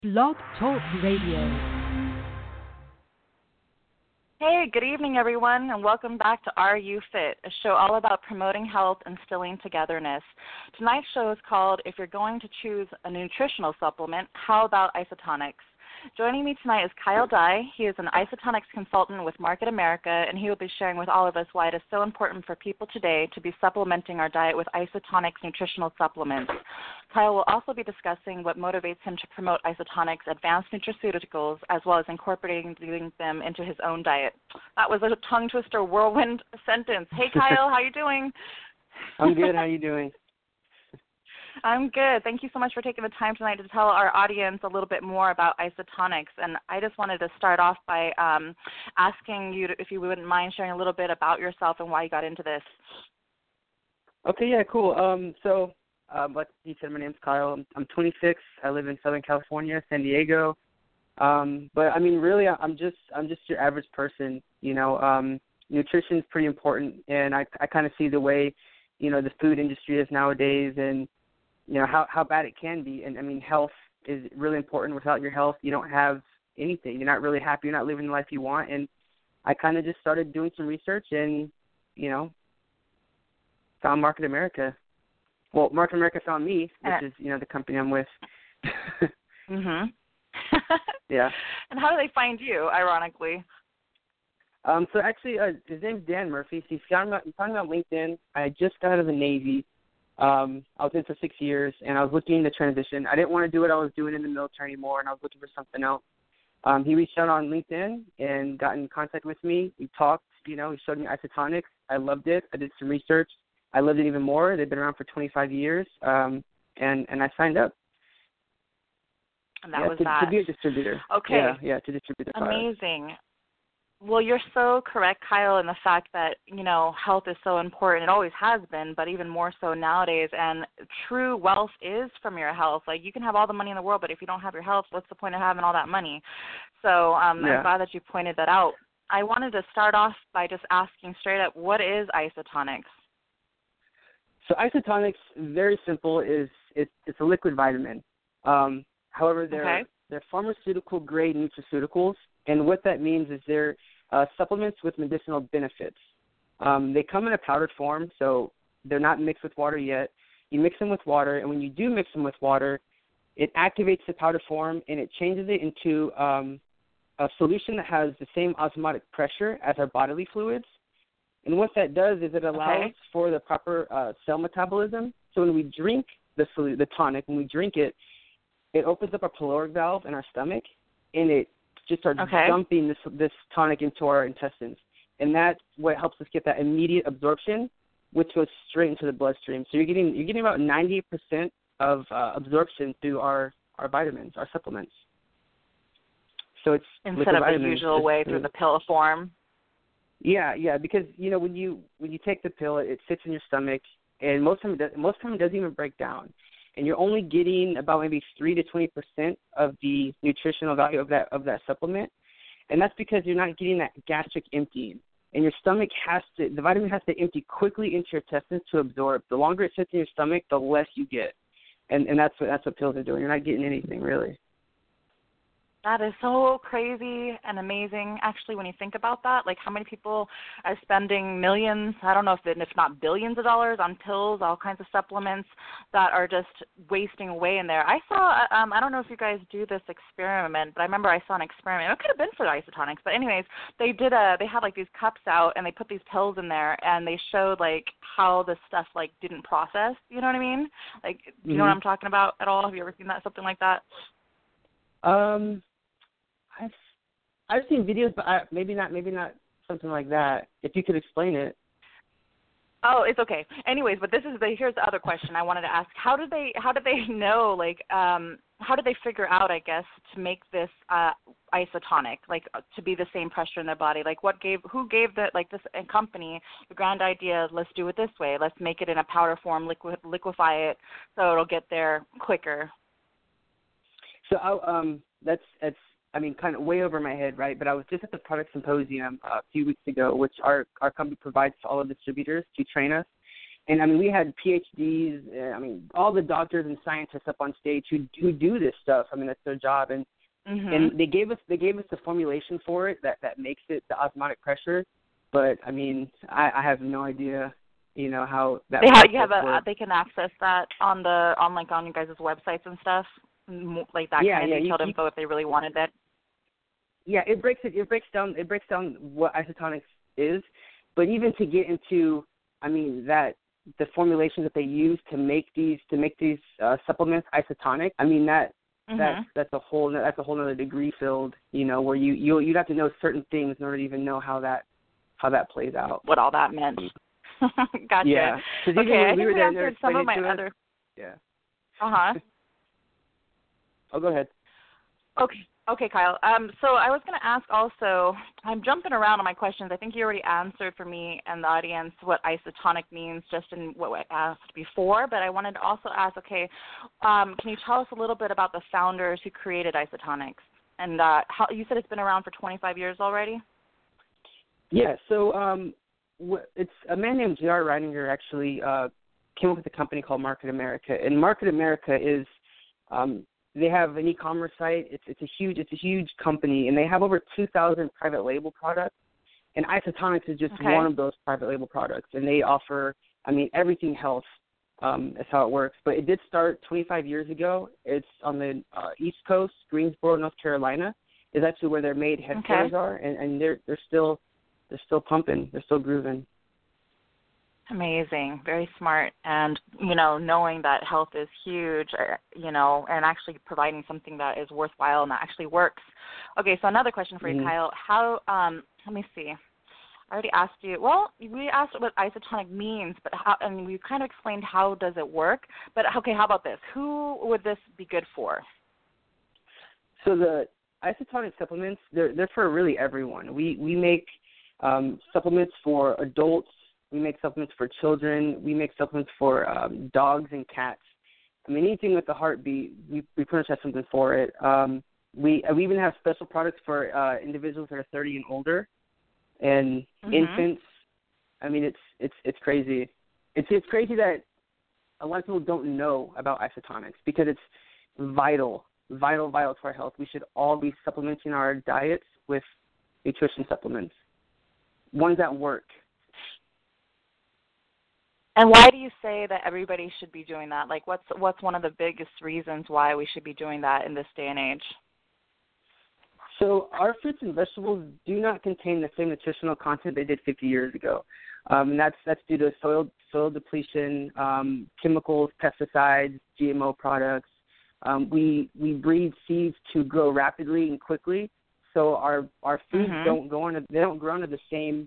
Blog Talk Radio. Hey, good evening, everyone, and welcome back to Are You Fit, a show all about promoting health and instilling togetherness. Tonight's show is called If You're Going to Choose a Nutritional Supplement, How About Isotonics? Joining me tonight is Kyle Dye. He is an isotonics consultant with Market America, and he will be sharing with all of us why it is so important for people today to be supplementing our diet with isotonics nutritional supplements. Kyle will also be discussing what motivates him to promote isotonics advanced nutraceuticals, as well as incorporating them into his own diet. That was a tongue twister whirlwind sentence. Hey, Kyle, how you doing? I'm good. How you doing? I'm good. Thank you so much for taking the time tonight to tell our audience a little bit more about isotonics. And I just wanted to start off by asking you if you wouldn't mind sharing a little bit about yourself and why you got into this. Okay, yeah, cool. Like you said, my name's Kyle. I'm 26. I live in Southern California, San Diego. But I mean, really, I'm just your average person. You know, nutrition is pretty important, and I kind of see the way, you know, the food industry is nowadays, and you know how bad it can be. And I mean, health is really important. Without your health, you don't have anything. You're not really happy. You're not living the life you want. And I kind of just started doing some research, and you know, found Market America. Well, Market America found me, which is, you know, the company I'm with. Mhm. Yeah. And how do they find you, ironically? So actually, his name's Dan Murphy. He's found me on LinkedIn. I just got out of the Navy. I was in for 6 years, and I was looking to transition. I didn't want to do what I was doing in the military anymore, and I was looking for something else. He reached out on LinkedIn and got in contact with me. We talked. You know, he showed me isotonics. I loved it. I did some research. I loved it even more. They've been around for 25 years, and I signed up. And that was that. To be a distributor. Okay. Yeah, to distribute the product. Amazing. Well, you're so correct, Kyle, in the fact that, you know, health is so important. It always has been, but even more so nowadays. And true wealth is from your health. Like, you can have all the money in the world, but if you don't have your health, what's the point of having all that money? So I'm glad that you pointed that out. I wanted to start off by just asking straight up, what is isotonics? So isotonics, very simple, it's a liquid vitamin. However, they're pharmaceutical-grade nutraceuticals, and what that means is they're supplements with medicinal benefits. They come in a powdered form, so they're not mixed with water yet. You mix them with water, and when you do mix them with water, it activates the powder form, and it changes it into a solution that has the same osmotic pressure as our bodily fluids. And what that does is it allows for the proper cell metabolism. So when we drink the tonic, when we drink it, it opens up our pyloric valve in our stomach, and it just starts dumping this tonic into our intestines. And that's what helps us get that immediate absorption, which goes straight into the bloodstream. So you're getting about 90% of absorption through our vitamins, our supplements. So it's instead of the usual way through the pill form. Yeah, because you know when you take the pill, it sits in your stomach, and most time it doesn't even break down, and you're only getting about maybe 3 to 20% of the nutritional value of that supplement, and that's because you're not getting that gastric emptying, and your stomach the vitamin has to empty quickly into your intestines to absorb. The longer it sits in your stomach, the less you get, and that's what pills are doing. You're not getting anything really. That is so crazy and amazing, actually, when you think about that. Like, how many people are spending millions, I don't know if not billions of dollars on pills, all kinds of supplements that are just wasting away in there. I saw, I don't know if you guys do this experiment, but I remember I saw an experiment. It could have been for the isotonics, but anyways, they had like these cups out, and they put these pills in there, and they showed like how the stuff like didn't process. You know what I mean? Like, do you know what I'm talking about at all? Have you ever seen something like that? I've seen videos, but maybe not something like that. If you could explain it. Oh, it's okay. Anyways, but here's the other question I wanted to ask. How did they know, like, how did they figure out, I guess, to make this isotonic, like, to be the same pressure in their body? Like, who gave this company the grand idea, let's do it this way, let's make it in a powder form, liquefy it so it'll get there quicker? So that's I mean, kind of way over my head, right? But I was just at the product symposium a few weeks ago, which our company provides to all of the distributors to train us. And, I mean, we had PhDs, I mean, all the doctors and scientists up on stage who do this stuff. I mean, that's their job. And and they gave us the formulation for it that makes it the osmotic pressure. But, I mean, I have no idea, you know, how that works. They can access that on you guys' websites and stuff, like that kind of detailed info if they really wanted it. Yeah, it breaks down what isotonics is, but even to get into, I mean, that the formulation that they use to make these supplements isotonic, I mean that's a whole other degree field, you know, where you'd have to know certain things in order to even know how that plays out. What all that meant. Gotcha. Yeah. Okay, I think we answered some of my other. Yeah. Oh, go ahead. Okay, Kyle. So I was going to ask also, I'm jumping around on my questions. I think you already answered for me and the audience what isotonic means just in what I asked before, but I wanted to also ask, can you tell us a little bit about the founders who created isotonics? And how you said it's been around for 25 years already? Yeah, so it's a man named J.R. Reininger actually came up with a company called Market America, and Market America is they have an e-commerce site. It's a huge company, and they have over 2,000 private label products. And Isotonics is just one of those private label products, and they offer, I mean, everything health. Is how it works. But it did start 25 years ago. It's on the East Coast, Greensboro, North Carolina, is actually where their main headquarters are, and they're still pumping, they're still grooving. Amazing, very smart, and you know, knowing that health is huge, you know, and actually providing something that is worthwhile and that actually works. Okay, so another question for you, Kyle. How? Let me see. I already asked you. Well, we asked what isotonic means, but how? And we kind of explained how does it work. But okay, how about this? Who would this be good for? So the isotonic supplements, they're for really everyone. We make supplements for adults. We make supplements for children. We make supplements for dogs and cats. I mean, anything with a heartbeat, we pretty much have something for it. We even have special products for individuals that are 30 and older, and infants. I mean, it's crazy. It's crazy that a lot of people don't know about isotonics because it's vital to our health. We should all be supplementing our diets with nutrition supplements, ones that work. And why do you say that everybody should be doing that? Like, what's one of the biggest reasons why we should be doing that in this day and age? So our fruits and vegetables do not contain the same nutritional content they did 50 years ago. And that's due to soil depletion, chemicals, pesticides, GMO products. We breed seeds to grow rapidly and quickly, so our foods don't grow under the same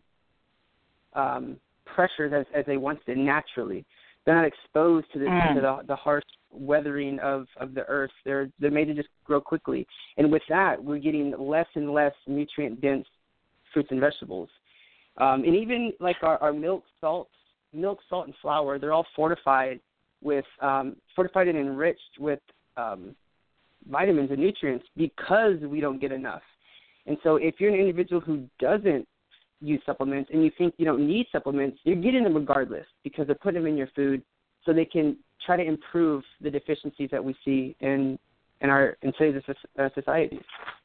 pressures as they once did naturally. They're not exposed to the harsh weathering of the earth. They're made to just grow quickly. And with that, we're getting less and less nutrient-dense fruits and vegetables. And even like our milk, salt, and flour, they're all fortified and enriched with vitamins and nutrients because we don't get enough. And so if you're an individual who doesn't use supplements and you think you don't need supplements, you're getting them regardless because they're putting them in your food so they can try to improve the deficiencies that we see in today's society.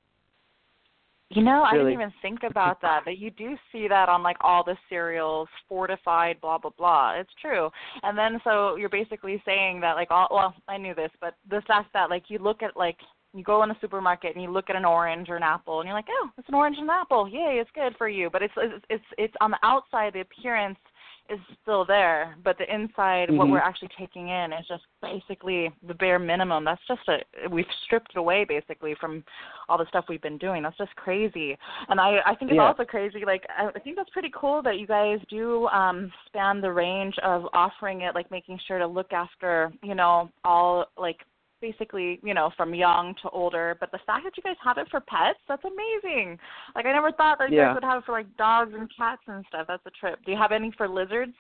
You know, I didn't even think about that, but you do see that on, like, all the cereals, fortified, blah, blah, blah. It's true. And then so you're basically saying that, like, I knew this, but the fact that, like, you look at, like, you go in a supermarket and you look at an orange or an apple and you're like, oh, it's an orange and an apple. Yay, it's good for you. But it's on the outside, the appearance is still there, but the inside, what we're actually taking in is just basically the bare minimum. That's just we've stripped it away basically from all the stuff we've been doing. That's just crazy. And I think it's also crazy, like, I think that's pretty cool that you guys do span the range of offering it, like making sure to look after, you know, all, like, basically, you know, from young to older, but the fact that you guys have it for pets, that's amazing. Like, I never thought that you guys would have it for, like, dogs and cats and stuff. That's a trip. Do you have any for lizards?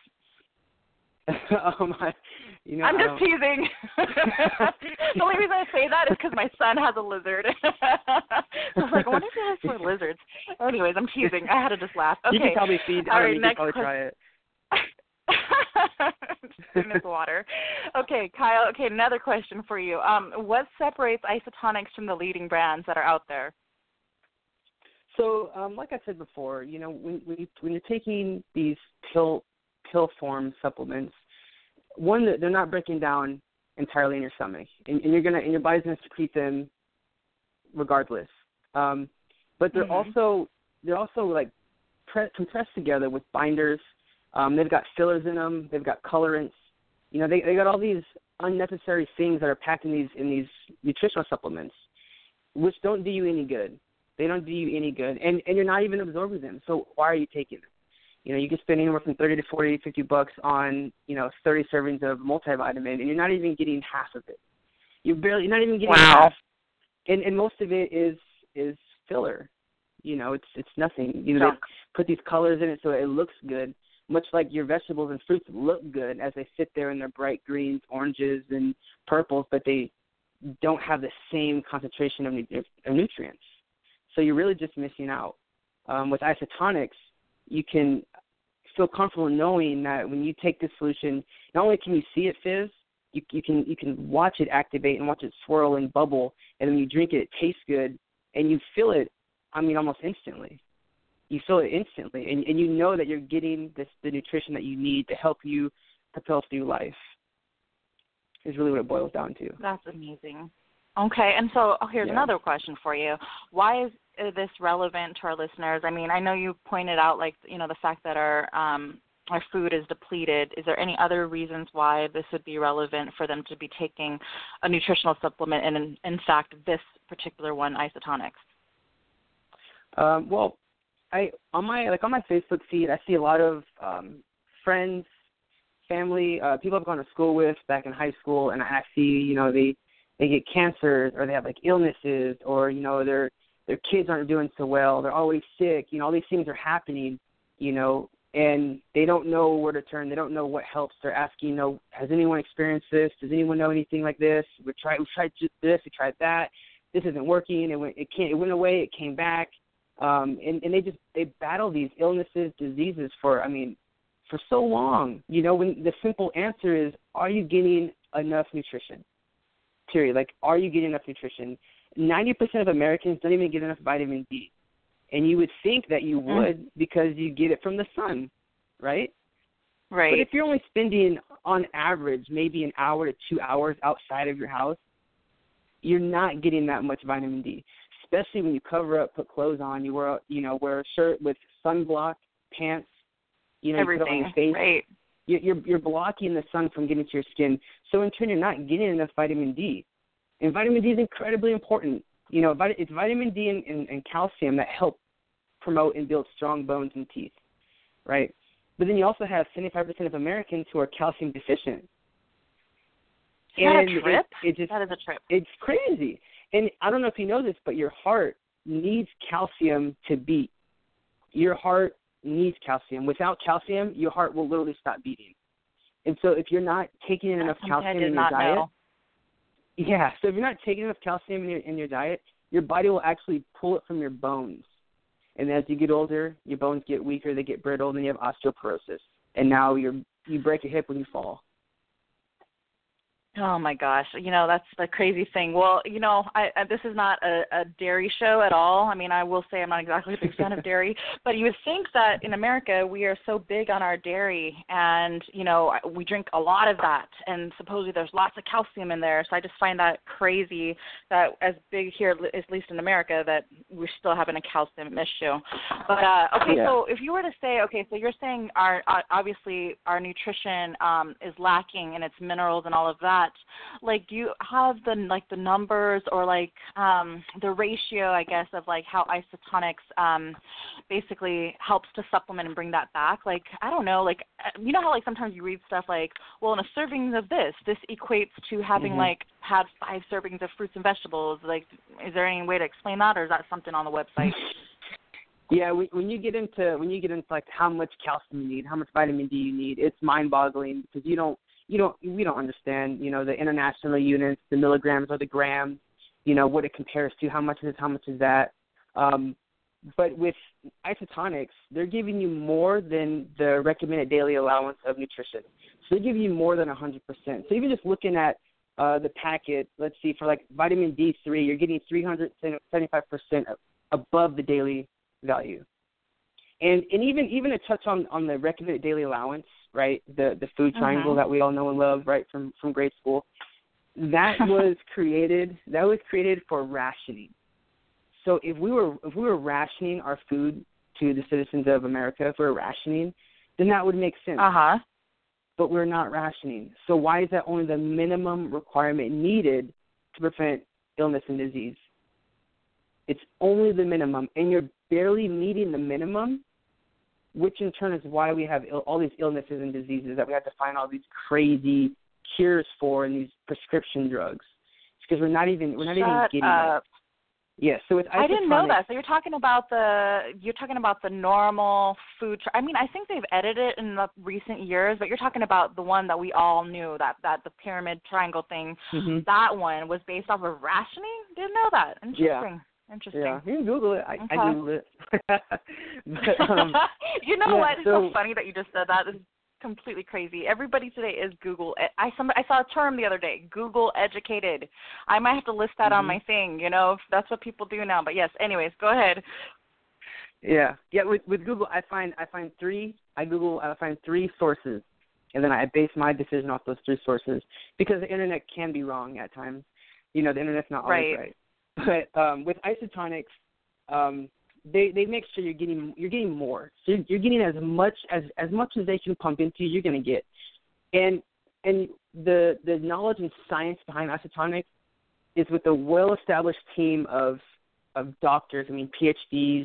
I'm just teasing. The only reason I say that is because my son has a lizard. I was like, I wonder if he has for lizards. Anyways, I'm teasing. I had to just laugh. Okay. You can tell me feed. All right, next question. Try it. Soon as water. Okay, Kyle. Okay, another question for you. What separates Isotonics from the leading brands that are out there? So, like I said before, when you're taking these pill form supplements, one, that they're not breaking down entirely in your stomach, and your body's gonna secrete them regardless. But they're also like compressed together with binders. They've got fillers in them. They've got colorants. They got all these unnecessary things that are packed in these nutritional supplements, which don't do you any good. They don't do you any good, and you're not even absorbing them. So why are you taking them? You can spend anywhere from $30 to $40, $50 on 30 servings of multivitamin, and you're not even getting half of it. You're not even getting half, and most of it is filler. It's nothing. They put these colors in it so it looks good, much like your vegetables and fruits look good as they sit there in their bright greens, oranges, and purples, but they don't have the same concentration of nutrients. So you're really just missing out. With Isotonics, you can feel comfortable knowing that when you take this solution, not only can you see it fizz, you can watch it activate and watch it swirl and bubble, and when you drink it, it tastes good, and you feel it, almost instantly. You feel it instantly, and you know that you're getting the nutrition that you need to help you propel through life. Is really what it boils down to. That's amazing. Okay, and so here's another question for you. Why is this relevant to our listeners? I know you pointed out, the fact that our food is depleted. Is there any other reasons why this would be relevant for them to be taking a nutritional supplement, and in fact, this particular one, Isotonics? Well, on my Facebook feed, I see a lot of friends, family, people I've gone to school with back in high school, and I see, they get cancers, or they have illnesses, or their kids aren't doing so well, they're always sick. All these things are happening, and they don't know where to turn. They don't know what helps. They're asking, has anyone experienced this? Does anyone know anything like this? We tried this, we tried that. This isn't working. It went away. It came back. And they battle these illnesses, diseases for so long. When the simple answer is, are you getting enough nutrition? Period. Are you getting enough nutrition? 90% of Americans don't even get enough vitamin D. And you would think that you would because you get it from the sun, right? Right. But if you're only spending, on average, maybe an hour to 2 hours outside of your house, you're not getting that much vitamin D. Especially when you cover up, put clothes on, you wear a shirt with sunblock, pants, everything, you put it on your face. Right. You're blocking the sun from getting to your skin. So in turn, you're not getting enough vitamin D. And vitamin D is incredibly important. It's vitamin D and calcium that help promote and build strong bones and teeth, right? But then you also have 75% of Americans who are calcium deficient. Is that a trip? That is a trip. It's crazy. And I don't know if you know this, but your heart needs calcium to beat. Your heart needs calcium. Without calcium, your heart will literally stop beating. And so if you're not taking enough calcium in your diet, so if you're not taking enough calcium in your diet, your body will actually pull it from your bones. And as you get older, your bones get weaker, they get brittle, and you have osteoporosis. And now you break a hip when you fall. Oh, my gosh. That's the crazy thing. Well, this is not a dairy show at all. I will say I'm not exactly a big fan of dairy, but you would think that in America we are so big on our dairy, and, we drink a lot of that, and supposedly there's lots of calcium in there. So I just find that crazy that as big here, at least in America, that we're still having a calcium issue. But, So if you were to say, so you're saying obviously our nutrition is lacking in its minerals and all of that. Do you have the numbers or the ratio, I guess, of how Isotonics basically helps to supplement and bring that back? I don't know, you know how sometimes you read stuff in a serving of this equates to having had 5 servings of fruits and vegetables. Is there any way to explain that, or is that something on the website? Yeah, when you get into how much calcium you need, how much vitamin D you need, it's mind-boggling because we don't understand, the international units, the milligrams or the grams, what it compares to, how much is that. But with isotonics, they're giving you more than the recommended daily allowance of nutrition. So they give you more than 100%. So even just looking at the packet, let's see, for like vitamin D3, you're getting 375% above the daily value. And even a touch on the recommended daily allowance, right? The food triangle that we all know and love, right, from grade school. That was created for rationing. So if we were rationing our food to the citizens of America, if we were rationing, then that would make sense. But we're not rationing. So why is that only the minimum requirement needed to prevent illness and disease? It's only the minimum, and you're barely meeting the minimum, which in turn is why we have all these illnesses and diseases that we have to find all these crazy cures for and these prescription drugs. It's because we're not even getting it. Yeah, so it's I didn't know that. So you're talking about the normal food. I mean, I think they've edited it in the recent years, but you're talking about the one that we all knew, that the pyramid triangle thing. That one was based off of rationing. Didn't know that. Interesting. Yeah. Interesting. Yeah, you can Google it. I Googled it. But, you know what? It's so funny that you just said that. It's completely crazy. Everybody today is Google. I saw a term the other day, Google educated. I might have to list that on my thing, if that's what people do now. But yes, anyways, go ahead. Yeah. With Google, I find three sources, and then I base my decision off those 3 sources because the internet can be wrong at times. The internet's not always right. But with isotonics, they make sure you're getting more. So you're getting as much as they can pump into you, you're going to get. And the knowledge and science behind isotonics is with a well-established team of doctors. I mean, PhDs.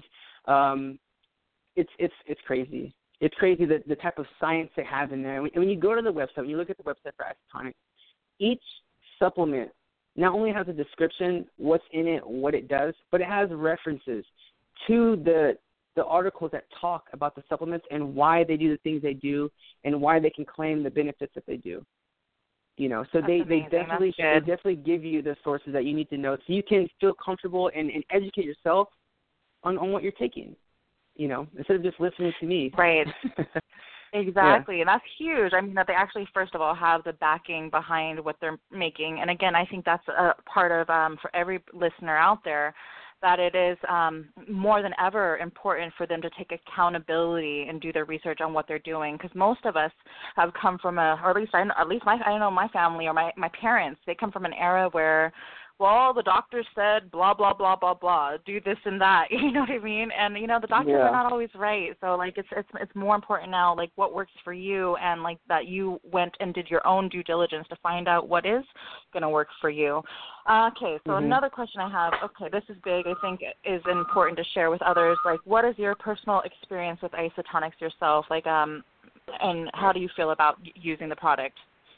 It's crazy. It's crazy the type of science they have in there. And when you go to the website, when you look at the website for isotonics, each supplement not only has a description, what's in it, what it does, but it has references to the articles that talk about the supplements and why they do the things they do and why they can claim the benefits that they do. So they definitely give you the sources that you need to know so you can feel comfortable and educate yourself on what you're taking, instead of just listening to me. Right. Exactly. Yeah. And that's huge. I mean, that they actually, first of all, have the backing behind what they're making. And again, I think that's a part of, for every listener out there, that it is more than ever important for them to take accountability and do their research on what they're doing. Because most of us have come from I know my family or my parents, they come from an era where, well, the doctor said blah, blah, blah, blah, blah, do this and that, you know what I mean? And, the doctors are not always right. So, it's more important now, what works for you and, that you went and did your own due diligence to find out what is going to work for you. Okay, so another question I have, this is big, I think is important to share with others. What is your personal experience with isotonics yourself? And how do you feel about using the product?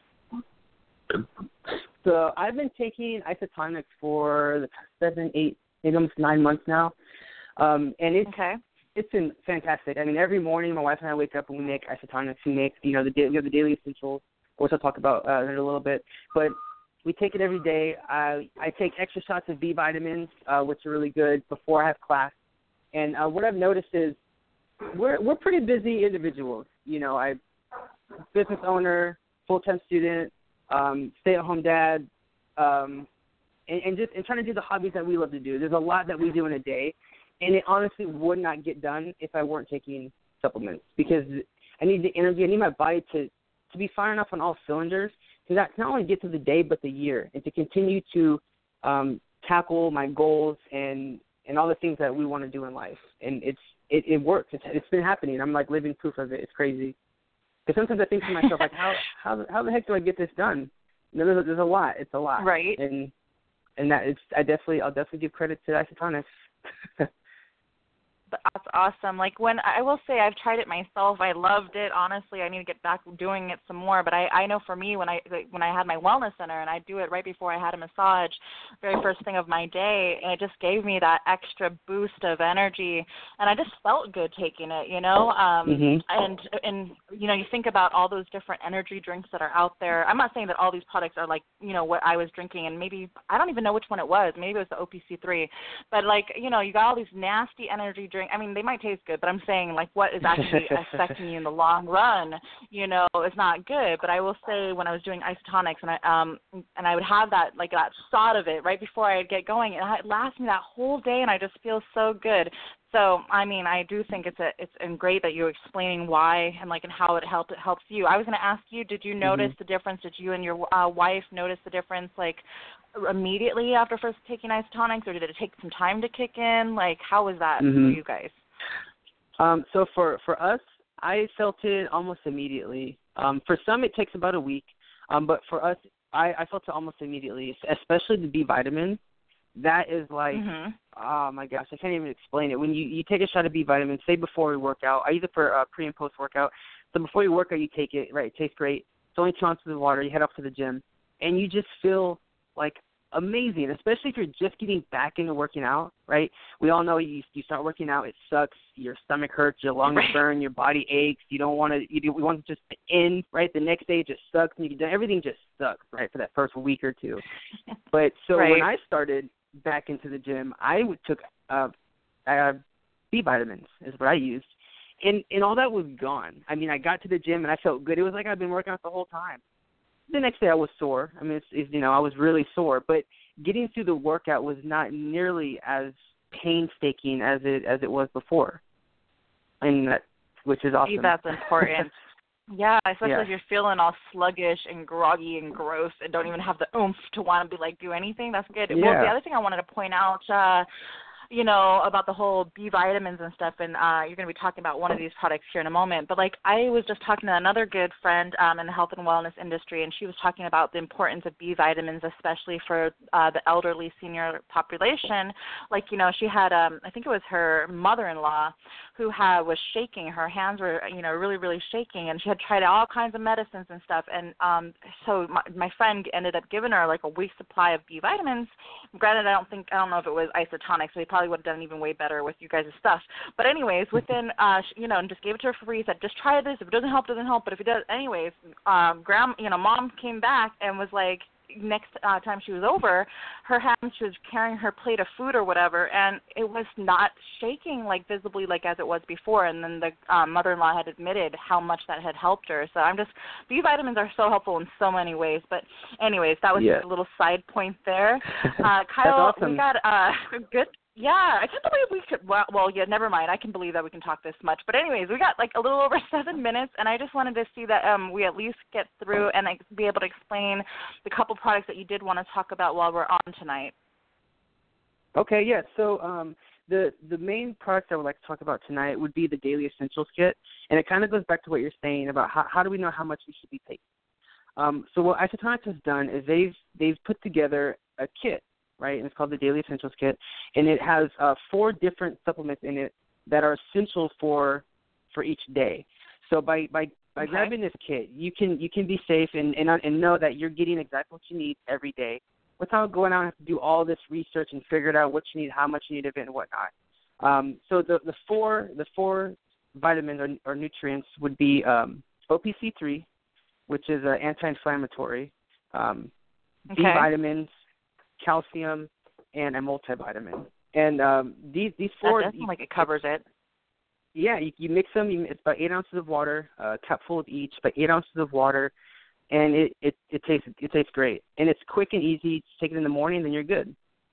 So I've been taking isotonics for the past 7, 8, maybe almost 9 months now, and it's been fantastic. I mean, every morning my wife and I wake up and we make isotonics. We make we have the daily essentials, which I'll talk about in a little bit, but we take it every day. I take extra shots of B vitamins, which are really good before I have class. And what I've noticed is we're pretty busy individuals. I'm a business owner, full-time student. Stay-at-home dad, and trying to do the hobbies that we love to do. There's a lot that we do in a day, and it honestly would not get done if I weren't taking supplements because I need the energy. I need my body to be firing up on all cylinders to not only get through the day but the year and to continue to tackle my goals and all the things that we want to do in life. And it works. It's been happening. I'm living proof of it. It's crazy. Because sometimes I think to myself, how the heck do I get this done? There's a lot. It's a lot, right? And that I'll definitely give credit to isotonics. That's awesome. Like when I will say I've tried it myself. I loved it. Honestly, I need to get back doing it some more. But I know for me when I had my wellness center and I do it right before I had a massage, very first thing of my day, and it just gave me that extra boost of energy, and I just felt good taking it. And you think about all those different energy drinks that are out there. I'm not saying that all these products are like what I was drinking, and maybe I don't even know which one it was. Maybe it was the OPC3, but like you got all these nasty energy drinks. I mean, they might taste good, but I'm saying like what is actually affecting you in the long run, is not good. But I will say when I was doing isotonics and I would have that thought of it right before I get going, and it lasts me that whole day, and I just feel so good. So I mean, I do think it's great that you're explaining why and how it helps you. I was going to ask you, did you notice the difference? Did you and your wife notice the difference immediately after first taking isotonics, or did it take some time to kick in? How was that for you guys? So for us, I felt it almost immediately. For some, it takes about a week, but for us, I felt it almost immediately, especially the B vitamins. That is oh my gosh, I can't even explain it. When you take a shot of B vitamins, say before we work out, I use it for pre and post workout. So before you work out, you take it, right? It tastes great. It's only 2 ounces of water. You head off to the gym, and you just feel amazing, especially if you're just getting back into working out, right? We all know you start working out, it sucks, your stomach hurts, your lungs burn, your body aches, we want to just end, right? The next day it just sucks, and everything just sucks, right, for that first week or two. But so when I started back into the gym, I took B vitamins is what I used, and all that was gone. I mean, I got to the gym and I felt good. It was like I'd been working out the whole time. The next day I was sore. I mean, I was really sore, but getting through the workout was not nearly as painstaking as it was before, and which is awesome. That's important. Yeah, especially if you're feeling all sluggish and groggy and gross and don't even have the oomph to want to do anything. That's good. Yeah. Well, the other thing I wanted to point out, about the whole B vitamins and stuff, and you're going to be talking about one of these products here in a moment, but I was just talking to another good friend in the health and wellness industry, and she was talking about the importance of B vitamins, especially for the elderly senior population. She had, I think it was her mother-in-law who was shaking. Her hands were, really, really shaking, and she had tried all kinds of medicines and stuff, and so my friend ended up giving her a week's supply of B vitamins. Granted, I don't know if it was isotonic, so they probably would have done even way better with you guys' stuff. But anyways, within, and just gave it to her for free. Said, just try this. If it doesn't help, doesn't help. But if it does, anyways, Mom came back and was like, next time she was over, her hands, she was carrying her plate of food or whatever, and it was not shaking visibly as it was before. And then the mother-in-law had admitted how much that had helped her. So B vitamins are so helpful in so many ways. But anyways, that was just a little side point there. Kyle, awesome. We got good. Yeah, I can't believe we could. Well, never mind. I can believe that we can talk this much. But anyways, we got a little over 7 minutes, and I just wanted to see that we at least get through and be able to explain the couple products that you did want to talk about while we're on tonight. Okay, yeah. So the main products I would like to talk about tonight would be the Daily Essentials Kit, and it kind of goes back to what you're saying about how do we know how much we should be taking. So what Isotonics has done is they've put together a kit, right, and it's called the Daily Essentials Kit, and it has 4 different supplements in it that are essential for each day. So by grabbing this kit, you can be safe and know that you're getting exactly what you need every day without going out and have to do all this research and figure out what you need, how much you need of it, and whatnot. So the four vitamins or nutrients would be OPC3, which is anti-inflammatory, B vitamins, calcium, and a multivitamin. And these 4... That doesn't it covers it. Yeah, you mix them. It's about 8 ounces of water, a cupful of each, about 8 ounces of water, and it tastes great. And it's quick and easy. Just take it in the morning, then you're good.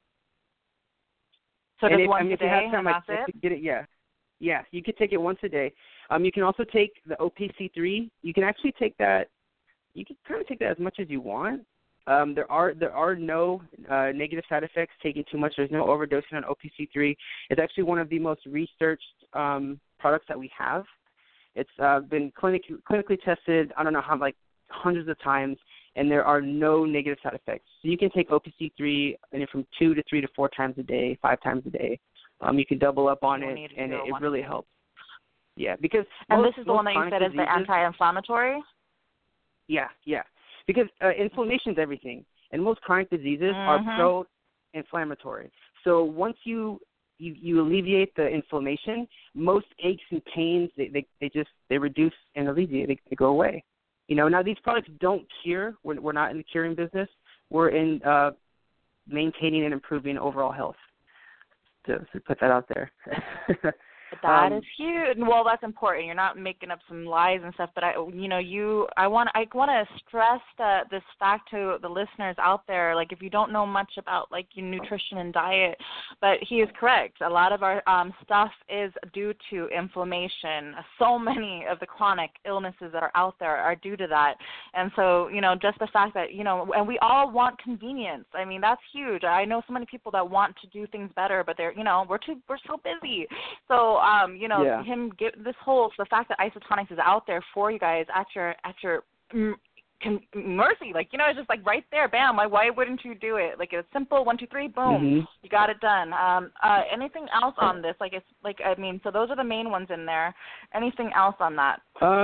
So just once a day, and that's it? Get it, yeah, you could take it once a day. You can also take the OPC3. You can actually take that. You can kind of take that as much as you want. There are no negative side effects taking too much. There's no overdosing on OPC3. It's actually one of the most researched products that we have. It's been clinically tested, I don't know how, hundreds of times, and there are no negative side effects. So you can take OPC3 from 2 to 3 to 4 times a day, 5 times a day. You can double up on it, and it really helps. Yeah, because and this is the one that you said is the anti-inflammatory? Yeah. Because inflammation is everything, and most chronic diseases are pro-inflammatory. So once you alleviate the inflammation, most aches and pains they reduce and alleviate. They go away. Now these products don't cure. We're not in the curing business. We're in maintaining and improving overall health. To put that out there. That is huge. Well, that's important. You're not making up some lies and stuff. But I want to stress this fact to the listeners out there. Like, if you don't know much about like your nutrition and diet, but he is correct. A lot of our stuff is due to inflammation. So many of the chronic illnesses that are out there are due to that. And so, just the fact that and we all want convenience. I mean, that's huge. I know so many people that want to do things better, but they're we're so busy. So. The fact that Isotonics is out there for you guys at your mercy, it's just like right there, bam. Why wouldn't you do it? Like, it's simple, 1, 2, 3, boom, you got it done. Anything else on this? So those are the main ones in there. Anything else on that?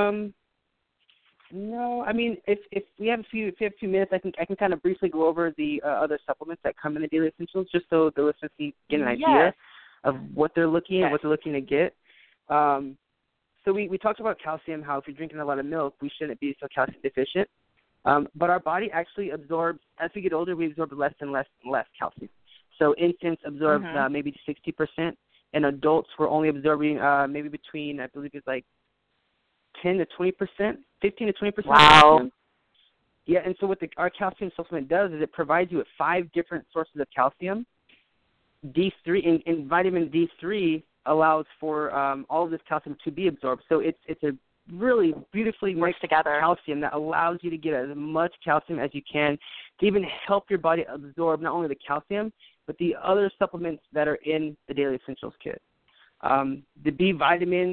No, I mean, if we have a few minutes, I can kind of briefly go over the other supplements that come in the Daily Essentials, just so the listeners can get an idea of what they're looking at, what they're looking to get. So we talked about calcium, how if you're drinking a lot of milk, we shouldn't be so calcium deficient. But our body actually absorbs, as we get older, we absorb less and less and less calcium. So infants absorb maybe 60%, and adults we're only absorbing maybe between, I believe it's like 10 to 20%, 15 to 20%. Wow. Calcium. Yeah, and so what our calcium supplement does is it provides you with 5 different sources of calcium. D3 and vitamin D3 allows for all of this calcium to be absorbed. So it's a really beautifully mixed calcium that allows you to get as much calcium as you can to even help your body absorb not only the calcium but the other supplements that are in the Daily Essentials kit. The B vitamins,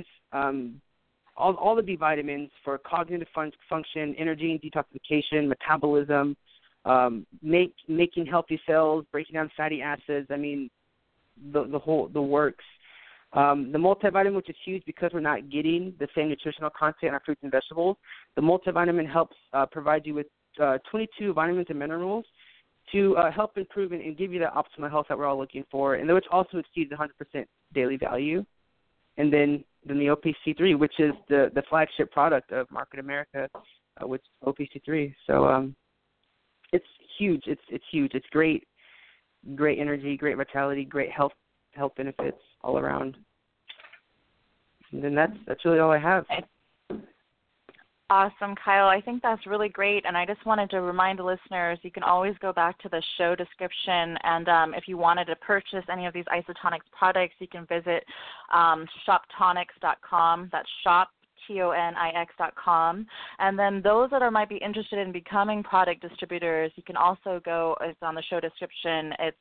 all the B vitamins for cognitive function, energy and detoxification, metabolism, making healthy cells, breaking down fatty acids. I mean, the works. The multivitamin, which is huge because we're not getting the same nutritional content in our fruits and vegetables. The multivitamin helps provide you with 22 vitamins and minerals to help improve and give you that optimal health that we're all looking for, and which also exceeds 100% daily value. And then the OPC3, which is the flagship product of Market America, which is OPC3. So it's huge. It's huge. It's great energy, great vitality, great health benefits all around. And then that's really all I have. Awesome, Kyle. I think that's really great, and I just wanted to remind the listeners you can always go back to the show description, and if you wanted to purchase any of these Isotonics products, you can visit shoptonics.com. That's shop, TONIX.com. And then those that might be interested in becoming product distributors, you can also go, it's on the show description, it's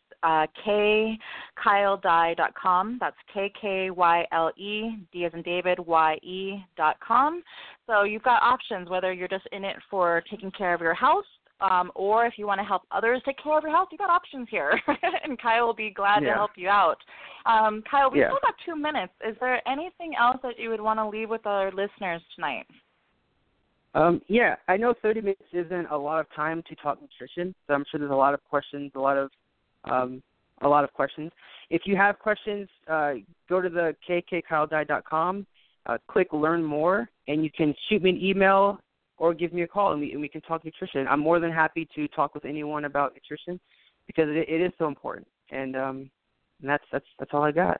KKYLE.com. That's KKYLE, D as in David, YE.com. So you've got options, whether you're just in it for taking care of your health, or if you want to help others take care of your health, you've got options here. And Kyle will be glad to help you out. Kyle, we've still got 2 minutes. Is there anything else that you would want to leave with our listeners tonight? I know 30 minutes isn't a lot of time to talk nutrition, so I'm sure there's a lot of questions, a lot of questions. If you have questions, go to the kkkyledye.com, click Learn More, and you can shoot me an email or give me a call, and we can talk nutrition. I'm more than happy to talk with anyone about nutrition because it is so important, and that's all I got.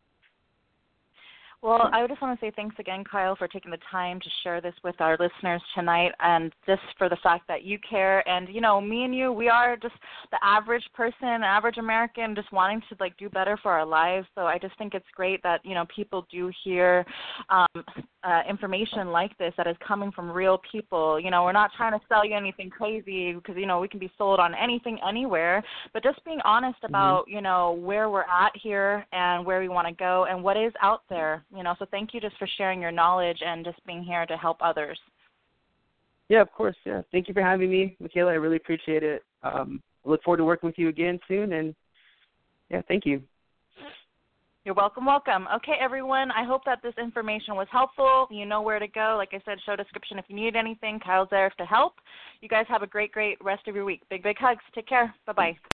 Well, I just want to say thanks again, Kyle, for taking the time to share this with our listeners tonight, and just for the fact that you care. And, me and you, we are just the average person, average American, just wanting to, do better for our lives. So I just think it's great that, people do hear information like this that is coming from real people. We're not trying to sell you anything crazy because, we can be sold on anything, anywhere, but just being honest about, where we're at here and where we want to go and what is out there. So thank you just for sharing your knowledge and just being here to help others. Yeah, of course. Yeah. Thank you for having me, Michaela. I really appreciate it. I look forward to working with you again soon. And, thank you. You're welcome, welcome. Okay, everyone, I hope that this information was helpful. You know where to go. Like I said, show description if you need anything. Kyle's there to help. You guys have a great, great rest of your week. Big, big hugs. Take care. Bye-bye.